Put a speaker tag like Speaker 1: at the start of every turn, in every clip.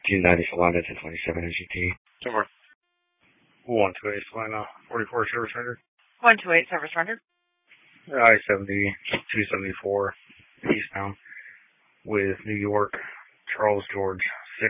Speaker 1: 290 Solana, 1027 MGT.
Speaker 2: Somewhere.
Speaker 3: 128 Solana, 44 service rendered.
Speaker 4: 128 service rendered.
Speaker 3: I-70, 274 eastbound with New York, Charles George,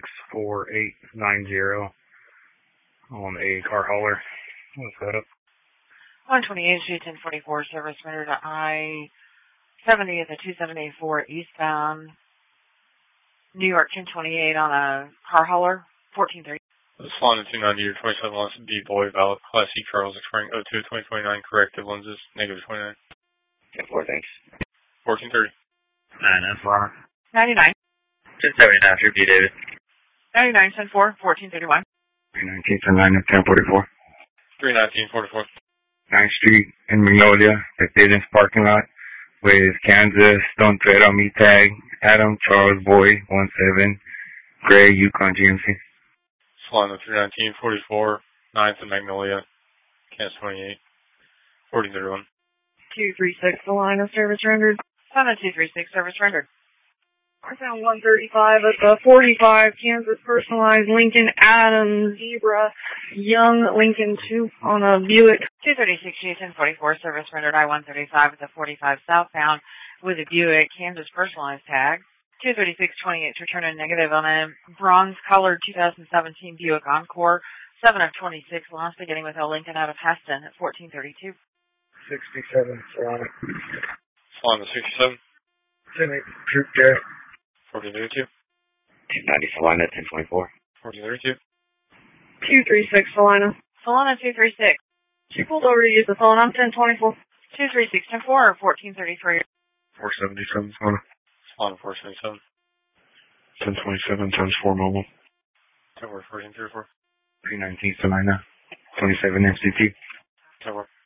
Speaker 3: 64890 on a car hauler. What's that up?
Speaker 4: 128 1044 service rendered. I-70 at the 2784 eastbound. New York 1028 on a car hauler, 1430.
Speaker 2: Solana 290 or 27 lots B boy valid Class C Charles expiring 02 2029 corrective lenses negative 29.
Speaker 1: 10-4, thanks.
Speaker 2: 1430.
Speaker 3: 9 Solana.
Speaker 4: 99.
Speaker 1: 1079, True B, David.
Speaker 4: 99 10-4, 1431.
Speaker 3: 319 1044.
Speaker 2: 319 44.
Speaker 3: 9th Street in Magnolia, the Thiedens parking lot with Kansas, Stone Thread on me tag, Adam Charles Boy, 17, Gray, Yukon GMC.
Speaker 2: Solana 319 44. 9th and Magnolia, Kansas 28. 1431.
Speaker 5: 236 Solana service rendered.
Speaker 4: Solana 236 service rendered.
Speaker 5: I found 135 at the 45 Kansas personalized Lincoln Adams Zebra Young Lincoln 2 on a Buick.
Speaker 4: 236 1044 service rendered. I-135 at the 45 southbound with a Buick Kansas personalized tag. 236-28 returning negative on a bronze colored 2017 Buick Encore. 7 of 26 lost beginning with a Lincoln out of Heston at 1432.
Speaker 3: 67 Solana.
Speaker 2: Solana 67.
Speaker 3: 10-8 Troop Jet.
Speaker 2: 1432.
Speaker 1: 290 Solana, 1024.
Speaker 2: 1432.
Speaker 5: 236 Solana.
Speaker 4: Solana 236.
Speaker 5: She pulled over to use the phone. I'm 1024.
Speaker 4: 236 10-4 or 1433.
Speaker 3: 477 Solana.
Speaker 2: Solana 477.
Speaker 3: 1027 times 4 mobile.
Speaker 2: 10-4 1434.
Speaker 3: 319 Solana. 27 MCT.